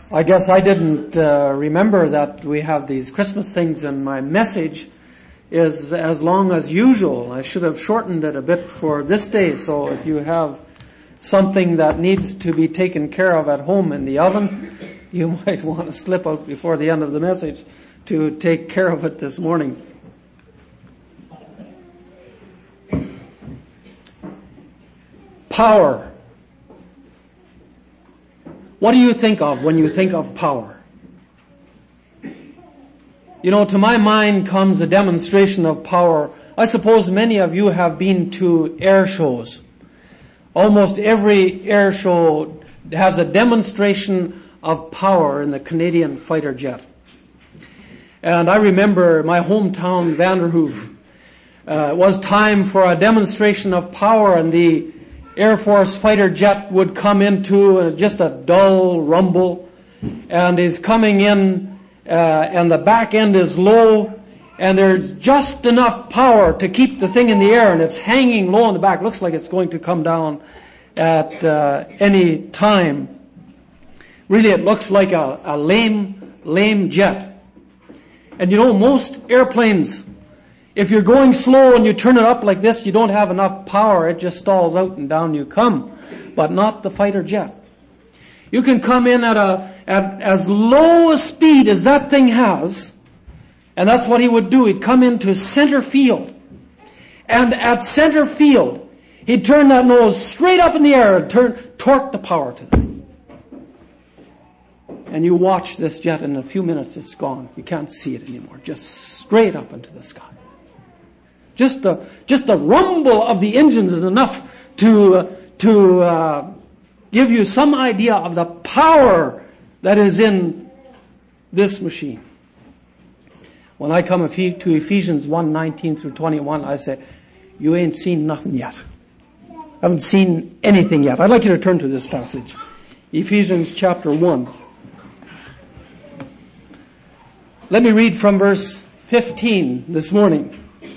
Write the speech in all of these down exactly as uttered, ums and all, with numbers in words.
I guess I didn't uh, remember that we have these Christmas things, and my message is as long as usual. I should have shortened it a bit for this day, so if you have something that needs to be taken care of at home in the oven, you might want to slip out before the end of the message to take care of it this morning. Power. What do you think of when you think of power? You know, to my mind comes a demonstration of power. I suppose many of you have been to air shows. Almost every air show has a demonstration of power in the Canadian fighter jet. And I remember my hometown, Vanderhoof. Uh, it was time for a demonstration of power, and the Air Force fighter jet would come into uh, just a dull rumble, and is coming in, uh, and the back end is low, and there's just enough power to keep the thing in the air, and it's hanging low in the back. Looks like it's going to come down at uh, any time. Really, it looks like a, a lame, lame jet. And you know, most airplanes, if you're going slow and you turn it up like this, you don't have enough power. It just stalls out and down you come. But not the fighter jet. You can come in at a at as low a speed as that thing has, and that's what he would do. He'd come into center field. And at center field, he'd turn that nose straight up in the air and turn, torque the power to it. And you watch this jet, and in a few minutes it's gone. You can't see it anymore. Just straight up into the sky. Just the, just the rumble of the engines is enough to, uh, to, uh, give you some idea of the power that is in this machine. When I come to Ephesians one, nineteen through twenty-one, I say, you ain't seen nothing yet. Haven't seen anything yet. I'd like you to turn to this passage. Ephesians chapter one. Let me read from verse fifteen this morning.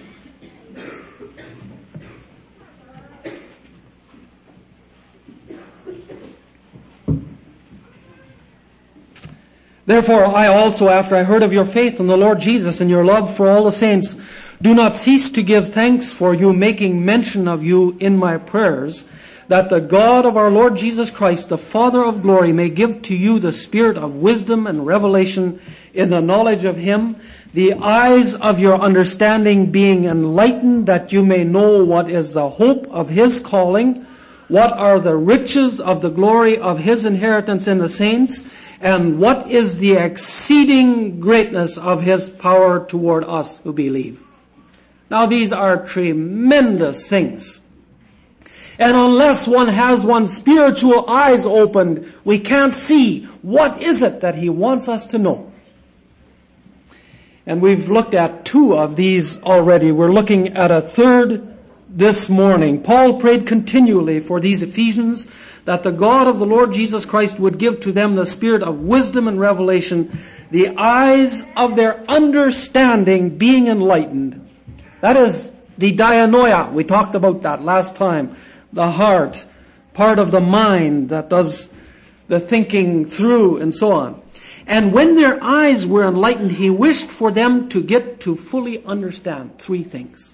Therefore, I also, after I heard of your faith in the Lord Jesus and your love for all the saints, do not cease to give thanks for you, making mention of you in my prayers, that the God of our Lord Jesus Christ, the Father of glory, may give to you the spirit of wisdom and revelation in the knowledge of Him, the eyes of your understanding being enlightened, that you may know what is the hope of His calling, what are the riches of the glory of His inheritance in the saints, and what is the exceeding greatness of His power toward us who believe. Now these are tremendous things. And unless one has one's spiritual eyes opened, we can't see what is it that He wants us to know. And we've looked at two of these already. We're looking at a third this morning. Paul prayed continually for these Ephesians that the God of the Lord Jesus Christ would give to them the spirit of wisdom and revelation, the eyes of their understanding being enlightened. That is the dianoia. We talked about that last time. The heart, part of the mind that does the thinking through and so on. And when their eyes were enlightened, he wished for them to get to fully understand three things.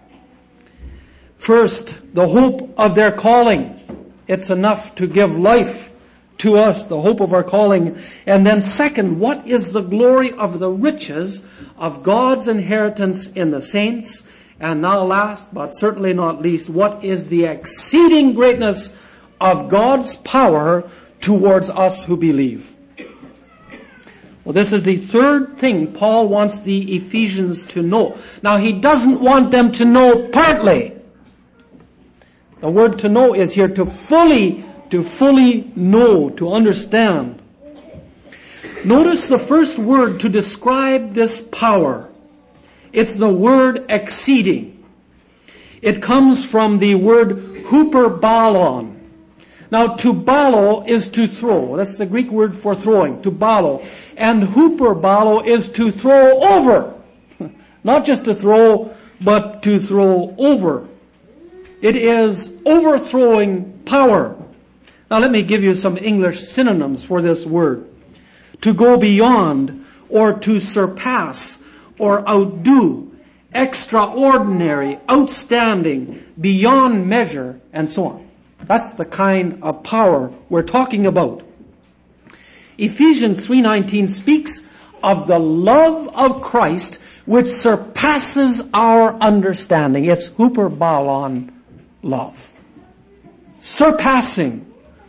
First, the hope of their calling. It's enough to give life to us, the hope of our calling. And then second, what is the glory of the riches of God's inheritance in the saints? And now last, but certainly not least, what is the exceeding greatness of God's power towards us who believe? Well, this is the third thing Paul wants the Ephesians to know. Now, he doesn't want them to know partly. The word to know is here to fully, to fully know, to understand. Notice the first word to describe this power. It's the word exceeding. It comes from the word huperbalon. Now, to ballo is to throw. That's the Greek word for throwing, to ballo. And huperballo is to throw over. Not just to throw, but to throw over. It is overthrowing power. Now, let me give you some English synonyms for this word. to go beyond, or to surpass, or outdo, extraordinary, outstanding, beyond measure, and so on. That's the kind of power we're talking about. Ephesians three nineteen speaks of the love of Christ which surpasses our understanding. It's hyperbolon love. Surpassing.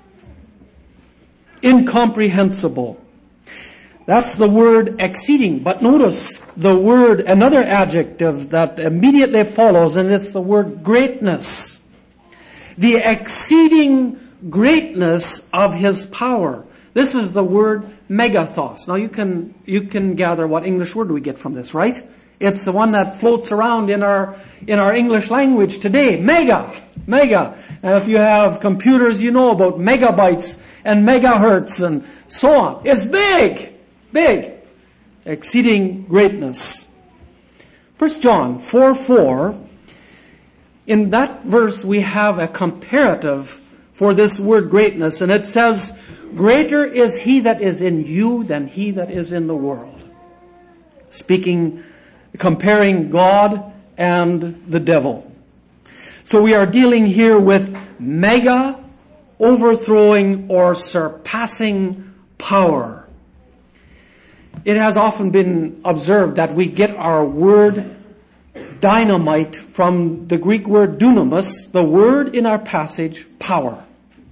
Incomprehensible. That's the word exceeding. But notice the word, another adjective that immediately follows, and it's the word greatness. The exceeding greatness of His power. This is the word megathos. Now you can, you can gather what English word we get from this, right? It's the one that floats around in our, in our English language today. Mega. Mega. And if you have computers, you know about megabytes and megahertz and so on. It's big. Big. Exceeding greatness. First John four four. In that verse we have a comparative for this word greatness, and it says, greater is He that is in you than he that is in the world. Speaking, comparing God and the devil. So we are dealing here with mega, overthrowing or surpassing power. It has often been observed that we get our word dynamite from the Greek word dunamis, the word in our passage, power.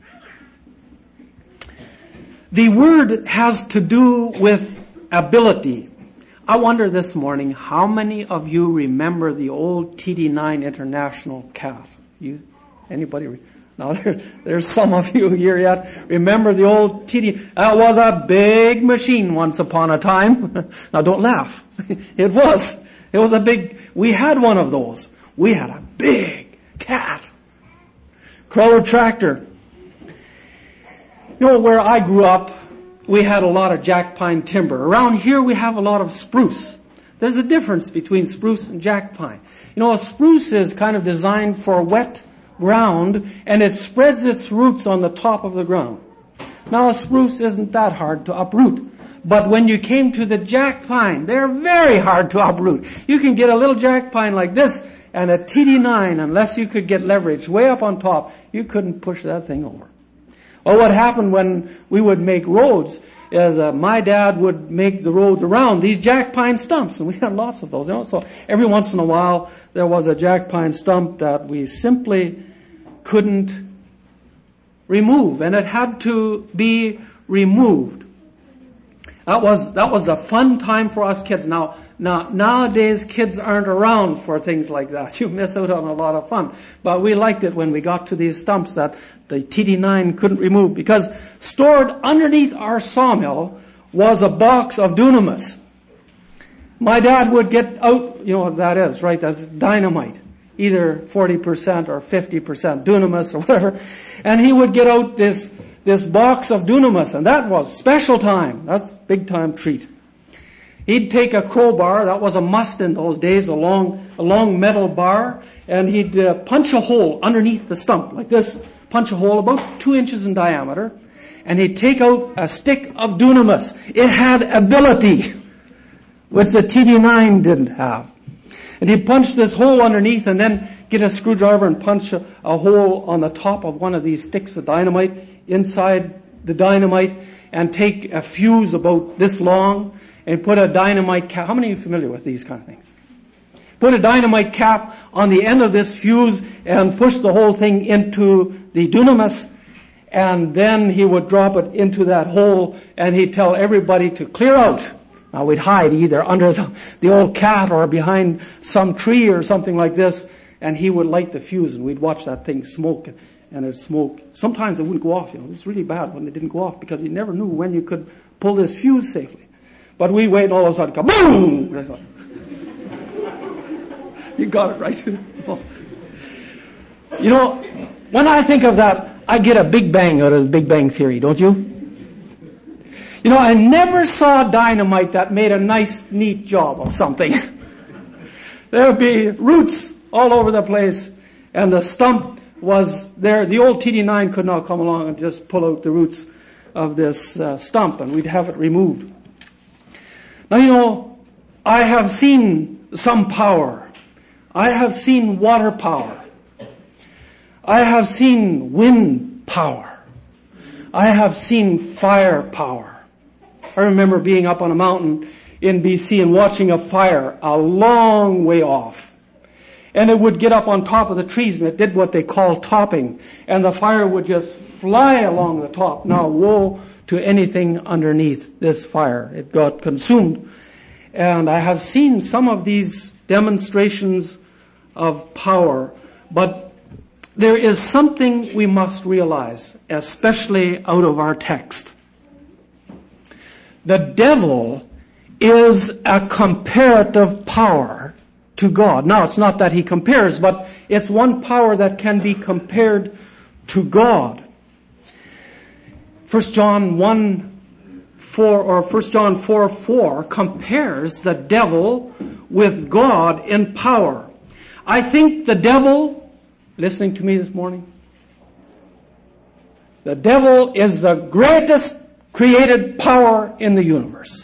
The word has to do with ability. I wonder this morning, how many of you remember the old T D nine International cat? You, anybody? Re- now there, there's some of you here yet. Remember the old T D? That was a big machine once upon a time. Now don't laugh. It was. It was a big, we had one of those. We had a big cat. Crawler tractor. You know, where I grew up, we had a lot of jack pine timber. Around here we have a lot of spruce. There's a difference between spruce and jack pine. You know, a spruce is kind of designed for wet ground, and it spreads its roots on the top of the ground. Now a spruce isn't that hard to uproot. But when you came to the jack pine, they're very hard to uproot. You can get a little jack pine like this and a T D nine, unless you could get leverage way up on top, you couldn't push that thing over. Well, what happened when we would make roads is uh, my dad would make the roads around these jack pine stumps, and we had lots of those. You know? So every once in a while there was a jack pine stump that we simply couldn't remove, and it had to be removed. That was that was a fun time for us kids. Now, now nowadays kids aren't around for things like that. You miss out on a lot of fun. But we liked it when we got to these stumps that the T D nine couldn't remove, because stored underneath our sawmill was a box of dunamis. My dad would get out, you know what that is, right? That's dynamite. Either forty percent or fifty percent dunamis or whatever. And he would get out this this box of dunamis, and that was special time. That's big time treat. He'd take a crowbar, that was a must in those days, a long, a long metal bar, and he'd uh, punch a hole underneath the stump, like this. Punch a hole about two inches in diameter, and he'd take out a stick of dunamis. It had ability, which the T D nine didn't have. And he'd punch this hole underneath and then get a screwdriver and punch a, a hole on the top of one of these sticks of dynamite, inside the dynamite, and take a fuse about this long and put a dynamite cap. How many of you are familiar with these kind of things? Put a dynamite cap on the end of this fuse and push the whole thing into the dunamis, and then he would drop it into that hole, and he'd tell everybody to clear out. Now we'd hide either under the, the old cat or behind some tree or something like this, and he would light the fuse, and we'd watch that thing smoke, and it'd smoke. Sometimes it wouldn't go off, you know. It was really bad when it didn't go off, because you never knew when you could pull this fuse safely. But we wait, and all of a sudden, kaboom! I thought, you got it right. You know, when I think of that, I get a Big Bang out of the Big Bang Theory, don't you? You know, I never saw dynamite that made a nice, neat job of something. There would be roots all over the place, and the stump was there. The old T D nine could not come along and just pull out the roots. of this uh, stump, and we'd have it removed. Now, you know, I have seen some power. I have seen water power. I have seen wind power. I have seen fire power. I remember being up on a mountain in B C and watching a fire a long way off. And it would get up on top of the trees, and it did what they call topping. And the fire would just fly along the top. Now, woe to anything underneath this fire. It got consumed. And I have seen some of these demonstrations of power, but there is something we must realize, especially out of our text. The devil is a comparative power to God. Now, it's not that he compares, but it's one power that can be compared to God. First John one four or First John four four compares the devil with God in power. I think the devil, listening to me this morning, the devil is the greatest created power in the universe.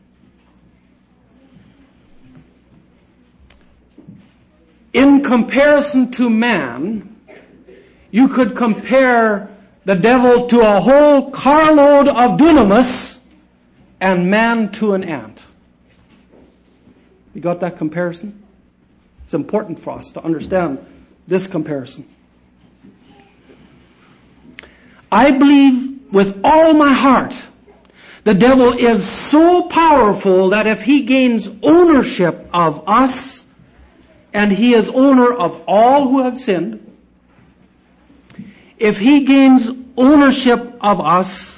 In comparison to man, you could compare the devil to a whole carload of dunamis and man to an ant. You got that comparison? It's important for us to understand this comparison. I believe with all my heart the devil is so powerful that if he gains ownership of us, and he is owner of all who have sinned, if he gains ownership of us,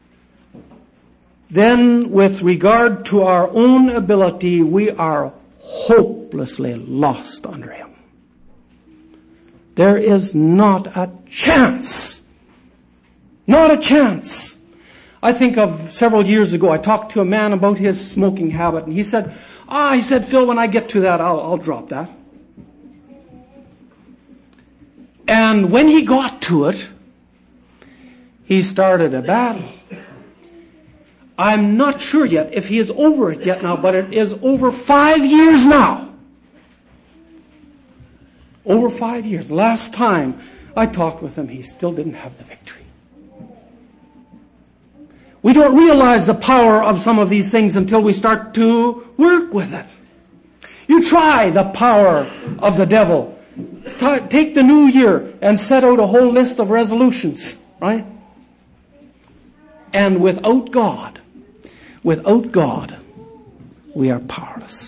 then with regard to our own ability, we are hopelessly lost under him. There is not a chance. Not a chance. I think of several years ago, I talked to a man about his smoking habit, and he said, ah, he said, Phil, when I get to that, I'll, I'll drop that. And when he got to it, he started a battle. I'm not sure yet if he is over it yet now, but it is over five years now. Over five years. Last time I talked with him, he still didn't have the victory. We don't realize the power of some of these things until we start to work with it. You try the power of the devil. Take the new year and set out a whole list of resolutions, right? And without God, without God, we are powerless.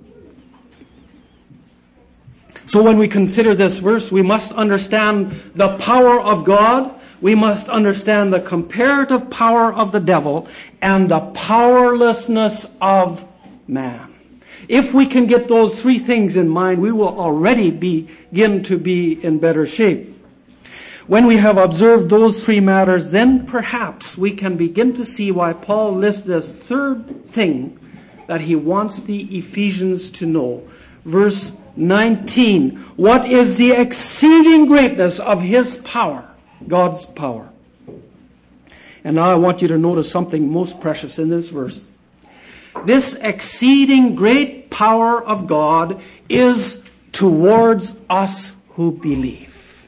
So when we consider this verse, we must understand the power of God, we must understand the comparative power of the devil, and the powerlessness of man. If we can get those three things in mind, we will already begin to be in better shape. When we have observed those three matters, then perhaps we can begin to see why Paul lists this third thing that he wants the Ephesians to know. Verse nineteen. What is the exceeding greatness of his power? God's power. And now I want you to notice something most precious in this verse. This exceeding great power of God is towards us who believe.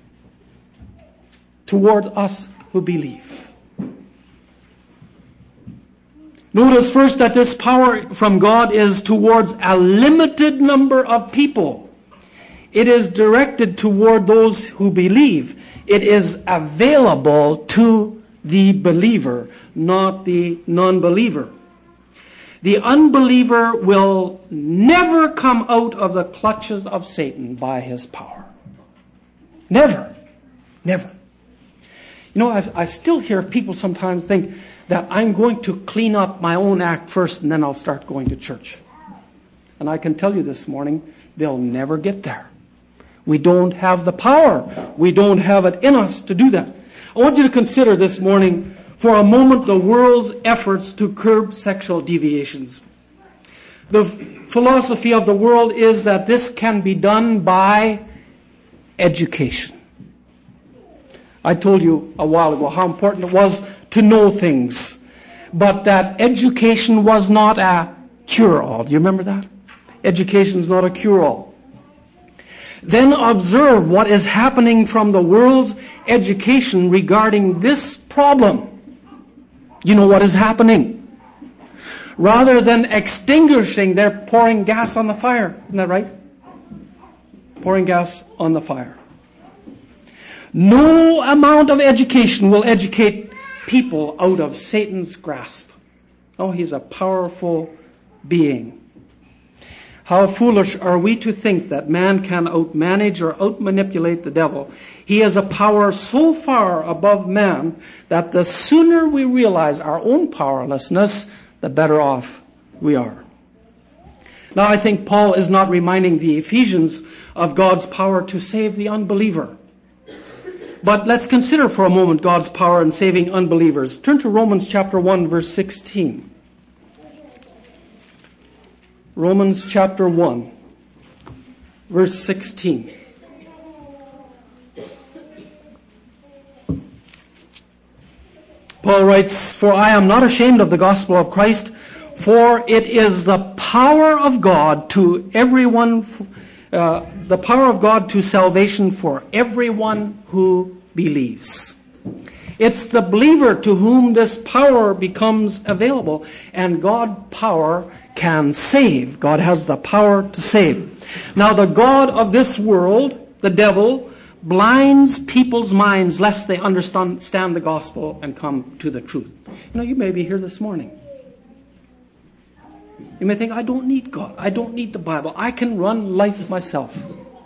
Towards us who believe. Notice first that this power from God is towards a limited number of people. It is directed toward those who believe. It is available to the believer, not the non-believer. The unbeliever will never come out of the clutches of Satan by his power. Never. Never. You know, I, I still hear people sometimes think that I'm going to clean up my own act first and then I'll start going to church. And I can tell you this morning, they'll never get there. We don't have the power. We don't have it in us to do that. I want you to consider this morning for a moment the world's efforts to curb sexual deviations. The philosophy of the world is that this can be done by education. I told you a while ago how important it was to know things, but that education was not a cure-all. Do you remember that? Education is not a cure-all. Then observe what is happening from the world's education regarding this problem. You know what is happening. Rather than extinguishing, they're pouring gas on the fire. Isn't that right? Pouring gas on the fire. No amount of education will educate people out of Satan's grasp. Oh, he's a powerful being. How foolish are we to think that man can outmanage or outmanipulate the devil. He has a power so far above man that the sooner we realize our own powerlessness, the better off we are. Now, I think Paul is not reminding the Ephesians of God's power to save the unbeliever. But let's consider for a moment God's power in saving unbelievers. Turn to Romans chapter one, verse sixteen. Romans chapter one, verse sixteen. Paul writes, "For I am not ashamed of the gospel of Christ, for it is the power of God to everyone, uh, the power of God to salvation for everyone who believes." It's the believer to whom this power becomes available, and God's power can save. God has the power to save. Now, the God of this world, the devil, blinds people's minds lest they understand the gospel and come to the truth. You know, you may be here this morning. You may think, I don't need God. I don't need the Bible. I can run life myself.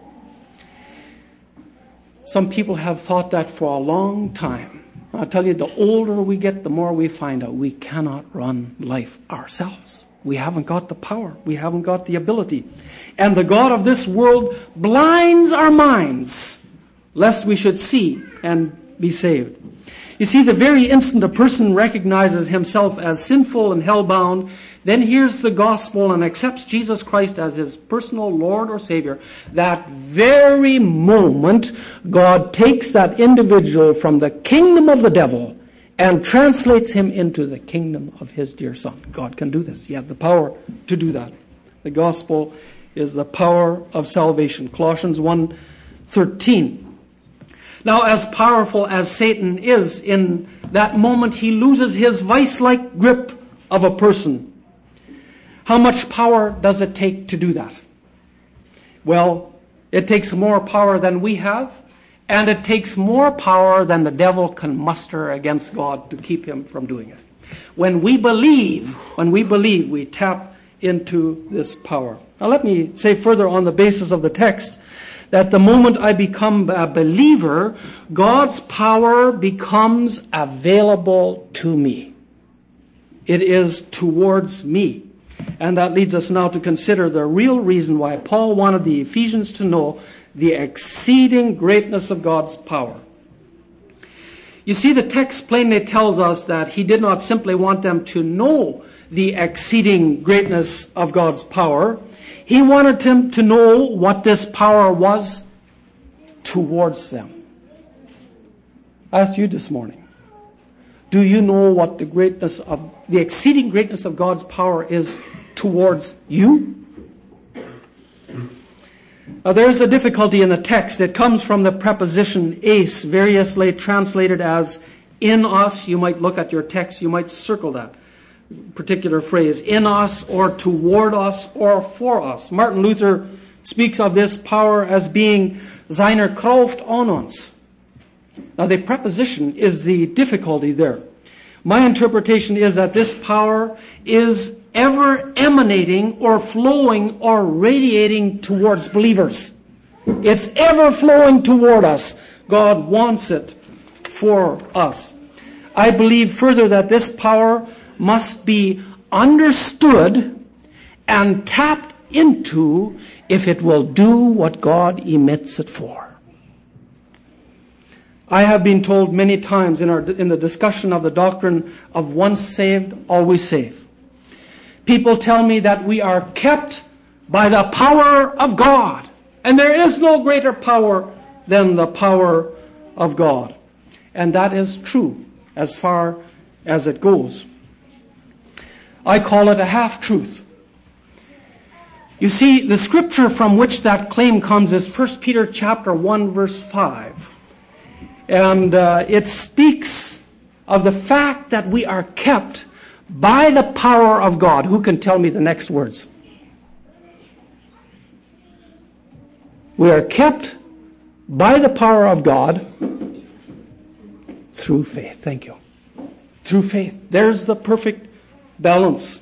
Some people have thought that for a long time. I'll tell you, the older we get, the more we find out we cannot run life ourselves. We haven't got the power. We haven't got the ability. And the God of this world blinds our minds lest we should see and be saved. You see, the very instant a person recognizes himself as sinful and hell-bound, then hears the gospel and accepts Jesus Christ as his personal Lord or Savior, that very moment God takes that individual from the kingdom of the devil and translates him into the kingdom of his dear Son. God can do this. He has the power to do that. The gospel is the power of salvation. Colossians one thirteen. Now, as powerful as Satan is, in that moment he loses his vice-like grip of a person. How much power does it take to do that? Well, it takes more power than we have, and it takes more power than the devil can muster against God to keep him from doing it. When we believe, when we believe, we tap into this power. Now let me say further on the basis of the text that the moment I become a believer, God's power becomes available to me. It is towards me. And that leads us now to consider the real reason why Paul wanted the Ephesians to know the exceeding greatness of God's power. You see, the text plainly tells us that he did not simply want them to know the exceeding greatness of God's power. He wanted them to know what this power was towards them. I asked you this morning, do you know what the greatness of, the exceeding greatness of God's power is towards you? Now, there's a difficulty in the text. It comes from the preposition eis, variously translated as in us. You might look at your text, you might circle that particular phrase, in us or toward us or for us. Martin Luther speaks of this power as being seine Kraft an uns. Now, the preposition is the difficulty there. My interpretation is that this power is ever emanating or flowing or radiating towards believers. It's ever flowing toward us. God wants it for us. I believe further that this power must be understood and tapped into if it will do what God emits it for. I have been told many times in our in the discussion of the doctrine of once saved, always saved. People tell me that we are kept by the power of God. And there is no greater power than the power of God. And that is true as far as it goes. I call it a half-truth. You see, the scripture from which that claim comes is First Peter chapter one verse five. And uh, it speaks of the fact that we are kept by the power of God. Who can tell me the next words? We are kept by the power of God through faith. Thank you. Through faith. There's the perfect balance.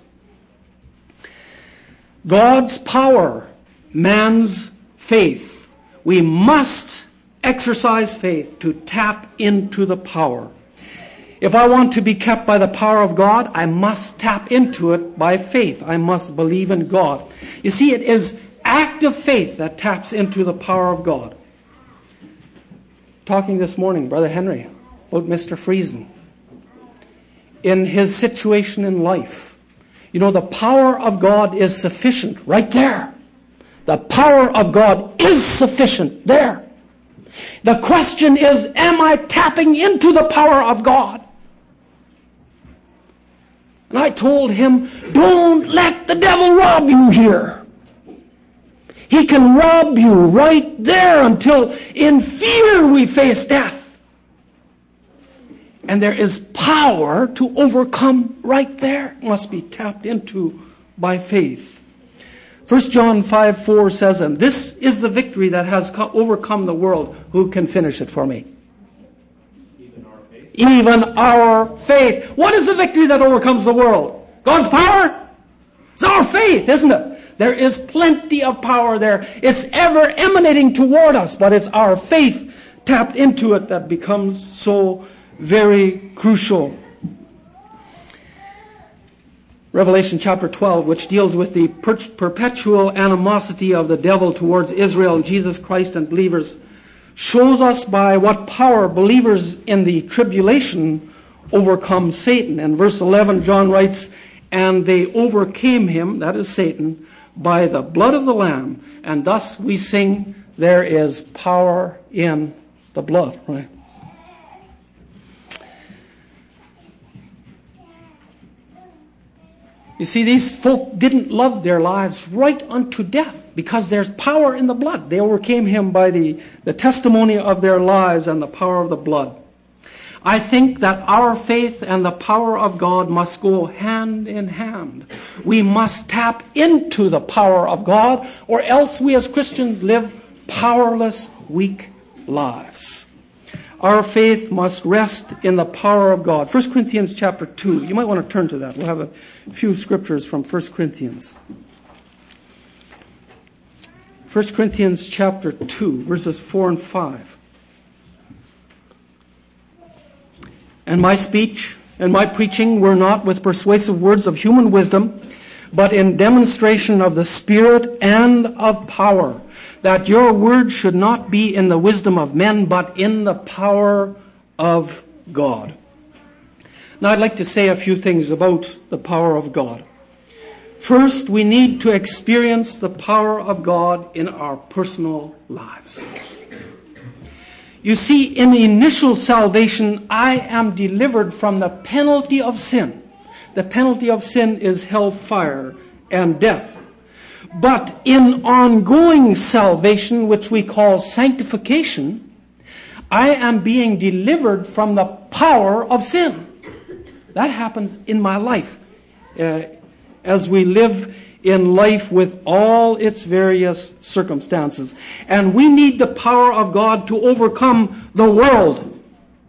God's power, man's faith. We must exercise faith to tap into the power. If I want to be kept by the power of God, I must tap into it by faith. I must believe in God. You see, it is active faith that taps into the power of God. Talking this morning, Brother Henry, about Mister Friesen. In his situation in life, you know, the power of God is sufficient right there. The power of God is sufficient there. The question is, am I tapping into the power of God? And I told him, don't let the devil rob you here. He can rob you right there until in fear we face death. And there is power to overcome right there. It must be tapped into by faith. First John five four says, and this is the victory that has overcome the world. Who can finish it for me? Even our faith. Even our faith. What is the victory that overcomes the world? God's power? It's our faith, isn't it? There is plenty of power there. It's ever emanating toward us, but it's our faith tapped into it that becomes so very crucial. Revelation chapter twelve, which deals with the per- perpetual animosity of the devil towards Israel, Jesus Christ, and believers, shows us by what power believers in the tribulation overcome Satan. In verse eleven, John writes, and they overcame him, that is Satan, by the blood of the Lamb. And thus we sing, there is power in the blood, right? You see, these folk didn't love their lives right unto death because there's power in the blood. They overcame him by the, the testimony of their lives and the power of the blood. I think that our faith and the power of God must go hand in hand. We must tap into the power of God, or else we as Christians live powerless, weak lives. Our faith must rest in the power of God. First Corinthians chapter two. You might want to turn to that. We'll have a few scriptures from First Corinthians. First Corinthians chapter two, verses four and five. And my speech and my preaching were not with persuasive words of human wisdom, but in demonstration of the Spirit and of power, that your word should not be in the wisdom of men, but in the power of God. Now I'd like to say a few things about the power of God. First, we need to experience the power of God in our personal lives. You see, in the initial salvation, I am delivered from the penalty of sin. The penalty of sin is hellfire and death. But in ongoing salvation, which we call sanctification, I am being delivered from the power of sin. That happens in my life. Uh, as we live in life with all its various circumstances. And we need the power of God to overcome the world.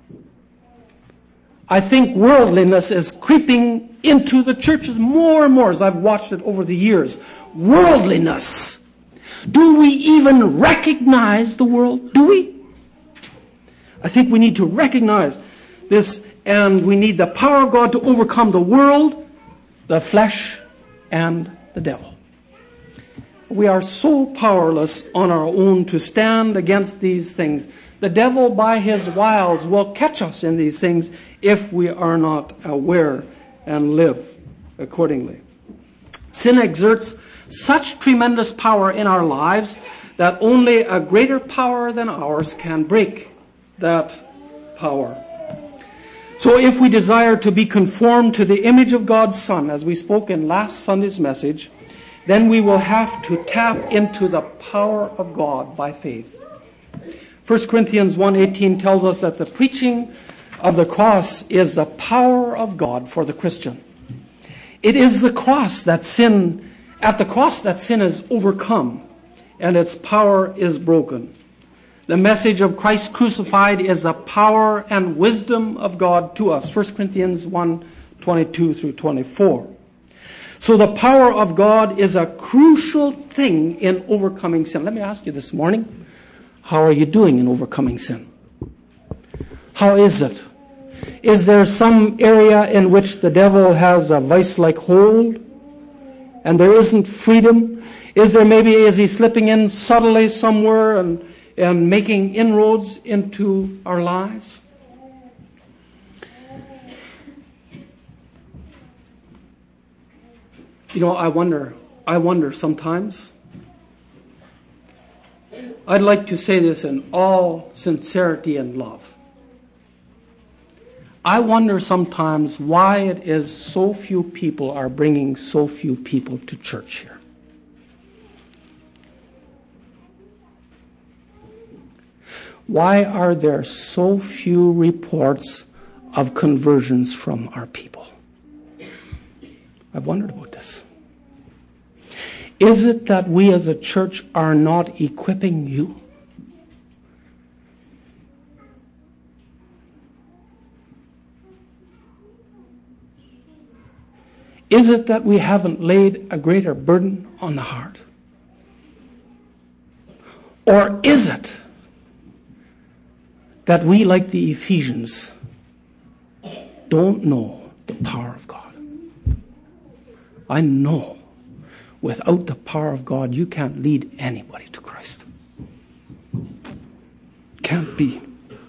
I think worldliness is creeping into the churches more and more as I've watched it over the years. Worldliness. Do we even recognize the world? Do we? I think we need to recognize this, and we need the power of God to overcome the world, the flesh, and the devil. We are so powerless on our own to stand against these things. The devil, by his wiles, will catch us in these things if we are not aware and live accordingly. Sin exerts such tremendous power in our lives that only a greater power than ours can break that power. So if we desire to be conformed to the image of God's Son, as we spoke in last Sunday's message, then we will have to tap into the power of God by faith. First Corinthians one eighteen tells us that the preaching of the cross is the power of God for the Christian. It is the cross that sin, at the cross that sin is overcome and its power is broken. The message of Christ crucified is the power and wisdom of God to us. First Corinthians one twenty-two through twenty-four. So the power of God is a crucial thing in overcoming sin. Let me ask you this morning, how are you doing in overcoming sin? How is it? Is there some area in which the devil has a vice-like hold and there isn't freedom? Is there maybe, is he slipping in subtly somewhere and, and making inroads into our lives? You know, I wonder, I wonder sometimes. I'd like to say this in all sincerity and love. I wonder sometimes why it is so few people are bringing so few people to church here. Why are there so few reports of conversions from our people? I've wondered about this. Is it that we as a church are not equipping you? Is it that we haven't laid a greater burden on the heart? Or is it that we, like the Ephesians, don't know the power of God? I know without the power of God, you can't lead anybody to Christ. Can't be.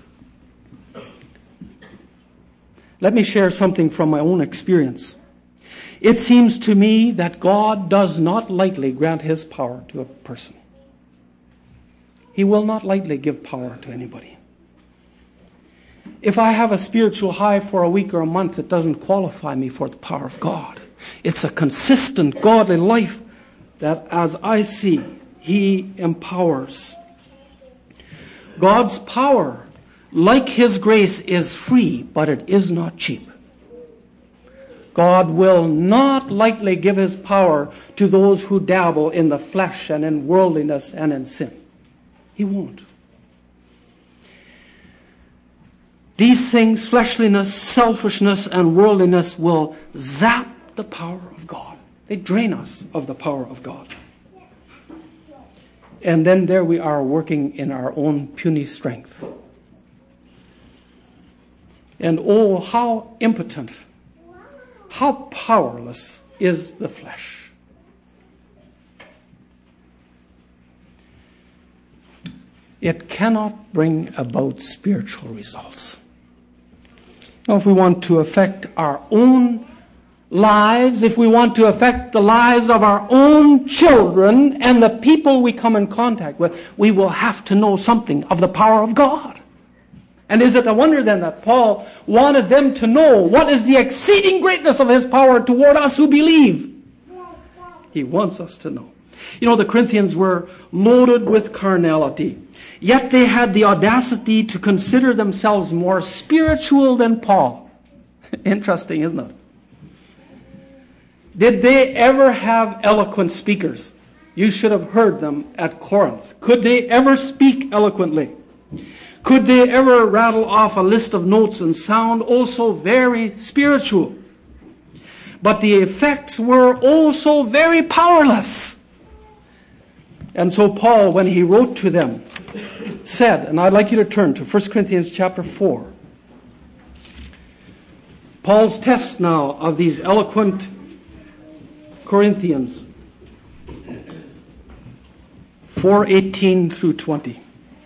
Let me share something from my own experience. It seems to me that God does not lightly grant His power to a person. He will not lightly give power to anybody. If I have a spiritual high for a week or a month, it doesn't qualify me for the power of God. It's a consistent godly life that, as I see, He empowers. God's power, like His grace, is free, but it is not cheap. God will not lightly give His power to those who dabble in the flesh and in worldliness and in sin. He won't. These things, fleshliness, selfishness, and worldliness, will zap the power of God. They drain us of the power of God. And then there we are working in our own puny strength. And oh, how impotent, how powerless is the flesh. It cannot bring about spiritual results. Now, if we want to affect our own lives, if we want to affect the lives of our own children and the people we come in contact with, we will have to know something of the power of God. And is it a wonder then that Paul wanted them to know what is the exceeding greatness of His power toward us who believe? He wants us to know. You know, the Corinthians were loaded with carnality, yet they had the audacity to consider themselves more spiritual than Paul. Interesting, isn't it? Did they ever have eloquent speakers? You should have heard them at Corinth. Could they ever speak eloquently? Could they ever rattle off a list of notes and sound also very spiritual? But the effects were also very powerless. And so Paul, when he wrote to them, said, and I'd like you to turn to First Corinthians chapter four. Paul's test now of these eloquent Corinthians, four eighteen through twenty.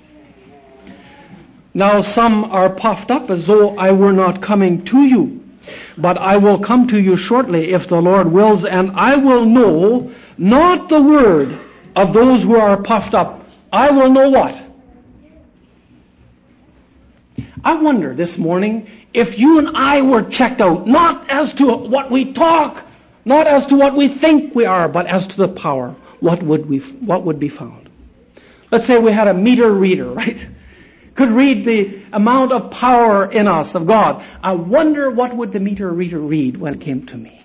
Now some are puffed up as though I were not coming to you, but I will come to you shortly if the Lord wills, and I will know not the word of those who are puffed up. I will know what? I wonder this morning if you and I were checked out, not as to what we talk, not as to what we think we are, but as to the power, what would we, what would be found? Let's say we had a meter reader, right? Could read the amount of power in us of God. I wonder what would the meter reader read when it came to me.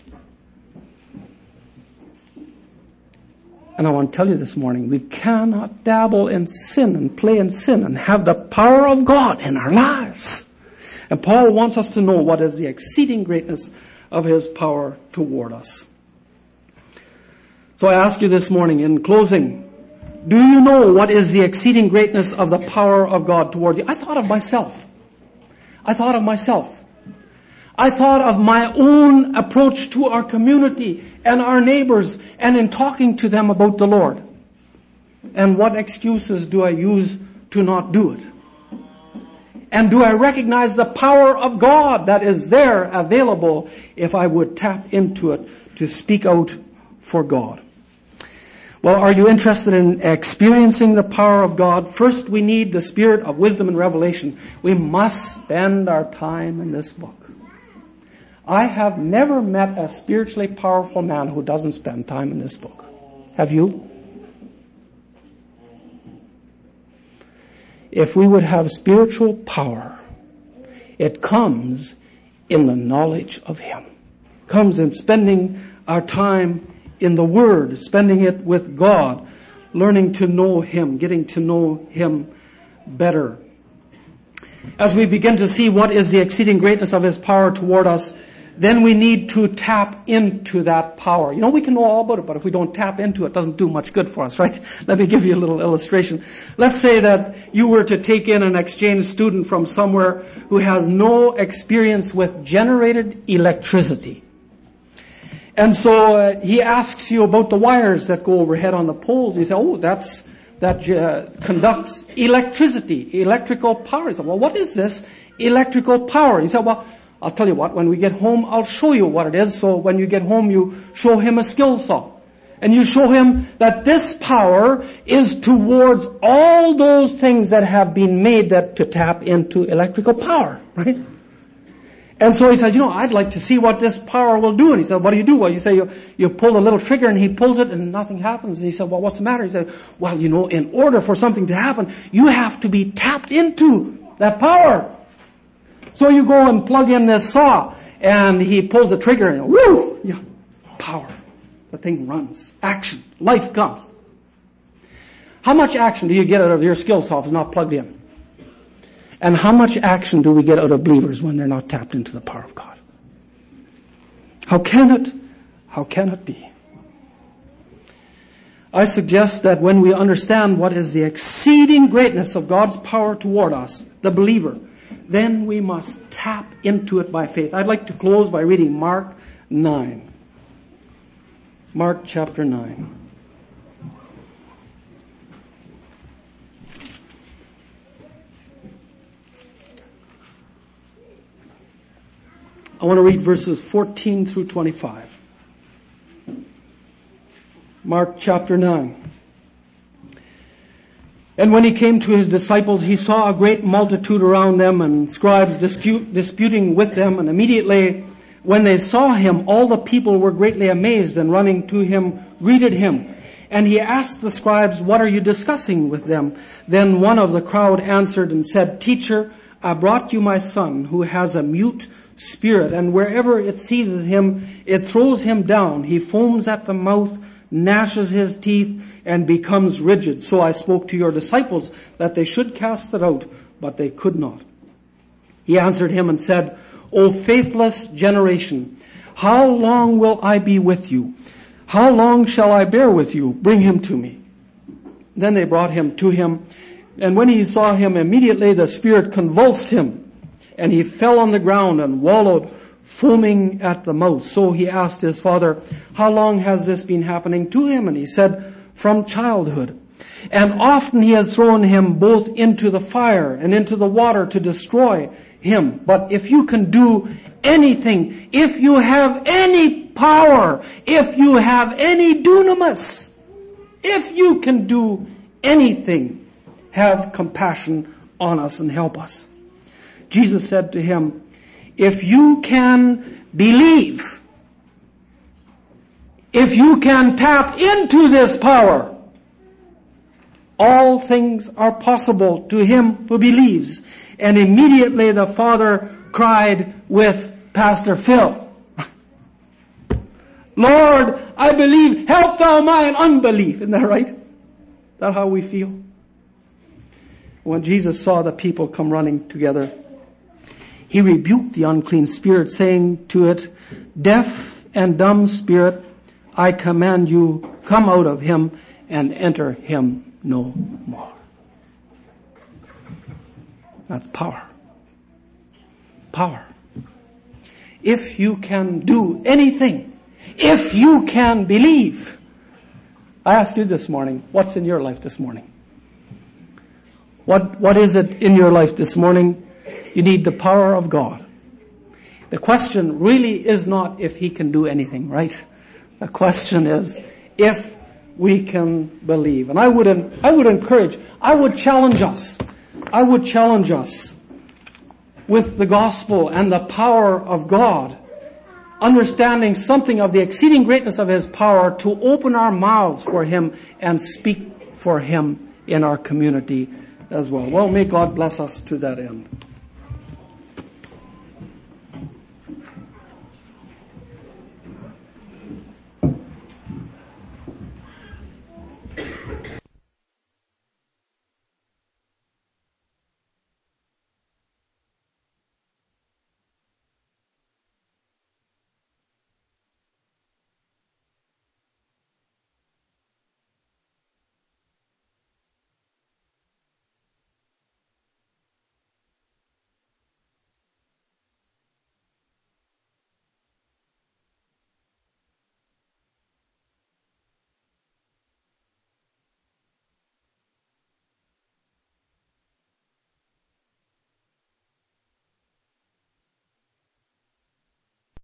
And I want to tell you this morning, we cannot dabble in sin and play in sin and have the power of God in our lives. And Paul wants us to know what is the exceeding greatness of his power toward us. So I ask you this morning in closing, do you know what is the exceeding greatness of the power of God toward you? I thought of myself. I thought of myself. I thought of my own approach to our community and our neighbors and in talking to them about the Lord. And what excuses do I use to not do it? And do I recognize the power of God that is there available if I would tap into it to speak out for God? Well, are you interested in experiencing the power of God? First, we need the spirit of wisdom and revelation. We must spend our time in this book. I have never met a spiritually powerful man who doesn't spend time in this book. Have you? If we would have spiritual power, it comes in the knowledge of Him. It comes in spending our time in the Word, spending it with God, learning to know Him, getting to know Him better. As we begin to see what is the exceeding greatness of His power toward us, then we need to tap into that power. You know, we can know all about it, but if we don't tap into it, it doesn't do much good for us, right? Let me give you a little illustration. Let's say that you were to take in an exchange student from somewhere who has no experience with generated electricity. And so uh, he asks you about the wires that go overhead on the poles. You say, oh, that's that uh, conducts electricity, electrical power. You say, well, what is this electrical power? You say, well, I'll tell you what, when we get home, I'll show you what it is. So when you get home, you show him a skill saw. And you show him that this power is towards all those things that have been made that to tap into electrical power, right? And so he says, you know, I'd like to see what this power will do. And he said, what do you do? Well, you say you, you pull the little trigger and he pulls it and nothing happens. And he said, well, what's the matter? He said, well, you know, in order for something to happen, you have to be tapped into that power. So you go and plug in this saw and he pulls the trigger and woo! Yeah, power. The thing runs. Action. Life comes. How much action do you get out of your skill saw if it's not plugged in? And how much action do we get out of believers when they're not tapped into the power of God? How can it, how can it be? I suggest that when we understand what is the exceeding greatness of God's power toward us, the believer, then we must tap into it by faith. I'd like to close by reading Mark nine. Mark chapter nine. I want to read verses fourteen through twenty-five. Mark chapter nine. And when he came to his disciples, he saw a great multitude around them and scribes dispute, disputing with them. And immediately when they saw him, all the people were greatly amazed and running to him, greeted him. And he asked the scribes, what are you discussing with them? Then one of the crowd answered and said, Teacher, I brought you my son who has a mute spirit, and wherever it seizes him, it throws him down. He foams at the mouth, gnashes his teeth, and becomes rigid. So I spoke to your disciples that they should cast it out, but they could not. He answered him and said, O faithless generation, how long will I be with you? How long shall I bear with you? Bring him to me. Then they brought him to him, and when he saw him, immediately the spirit convulsed him, and he fell on the ground and wallowed, foaming at the mouth. So he asked his father, how long has this been happening to him? And he said, from childhood. And often he has thrown him both into the fire and into the water to destroy him. But if you can do anything, if you have any power, if you have any dunamis, if you can do anything, have compassion on us and help us. Jesus said to him, if you can believe, if you can tap into this power, all things are possible to him who believes. And immediately the father cried with Pastor Phil, Lord, I believe, help thou mine unbelief. Isn't that right? Is that how we feel? When Jesus saw the people come running together, he rebuked the unclean spirit, saying to it, deaf and dumb spirit, I command you, come out of him and enter him no more. That's power. Power. If you can do anything, if you can believe. I asked you this morning, what's in your life this morning? What, what is it in your life this morning? You need the power of God. The question really is not if he can do anything, right? The question is if we can believe. And I would, I would encourage, I would challenge us, I would challenge us with the gospel and the power of God, understanding something of the exceeding greatness of his power, to open our mouths for him and speak for him in our community as well. Well, may God bless us to that end.